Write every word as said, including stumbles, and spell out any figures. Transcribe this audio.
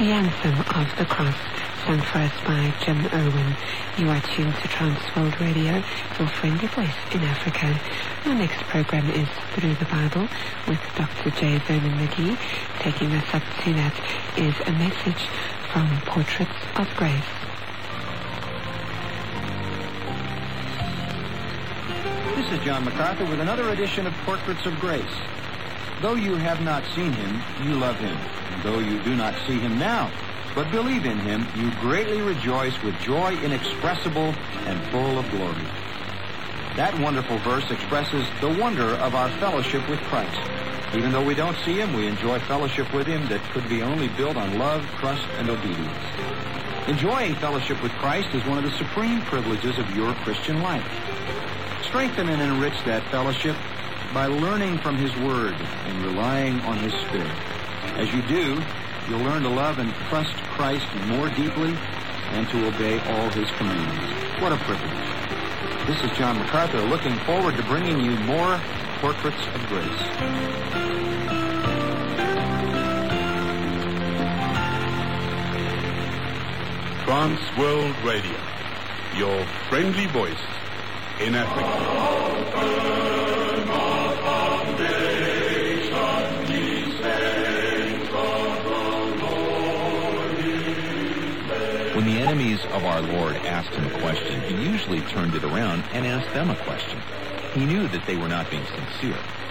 The Anthem of the Cross, sung for us by Jim Irwin. You are tuned to Transworld Radio, your friendly voice in Africa. Our next program is Through the Bible with Doctor J. Vernon McGee. Taking us up to that is a message from Portraits of Grace. This is John MacArthur with another edition of Portraits of Grace. Though you have not seen him, you love him. And though you do not see him now, but believe in him, you greatly rejoice with joy inexpressible and full of glory. That wonderful verse expresses the wonder of our fellowship with Christ. Even though we don't see him, we enjoy fellowship with him that could be only built on love, trust, and obedience. Enjoying fellowship with Christ is one of the supreme privileges of your Christian life. Strengthen and enrich that fellowship by learning from his word and relying on his Spirit. As you do, you'll learn to love and trust Christ more deeply and to obey all his commands. What a privilege. This is John MacArthur looking forward to bringing you more Portraits of Grace. Transworld Radio, your friendly voice in Africa. When the enemies of our Lord asked him a question, he usually turned it around and asked them a question. He knew that they were not being sincere.